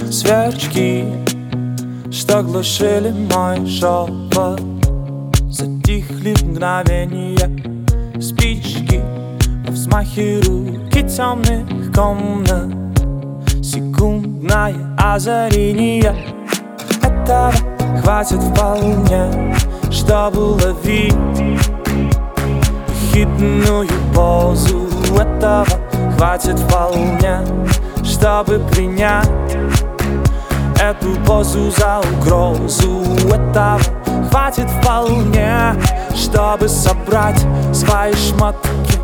Сверчки, что глушили мой шепот, затихли в мгновение. Спички во взмахе руки темных комнат, секундное озарение. Этого хватит вполне, чтобы уловить хитную позу. Этого хватит вполне, чтобы принять эту позу за угрозу. Этого хватит вполне, чтобы собрать свои шмотки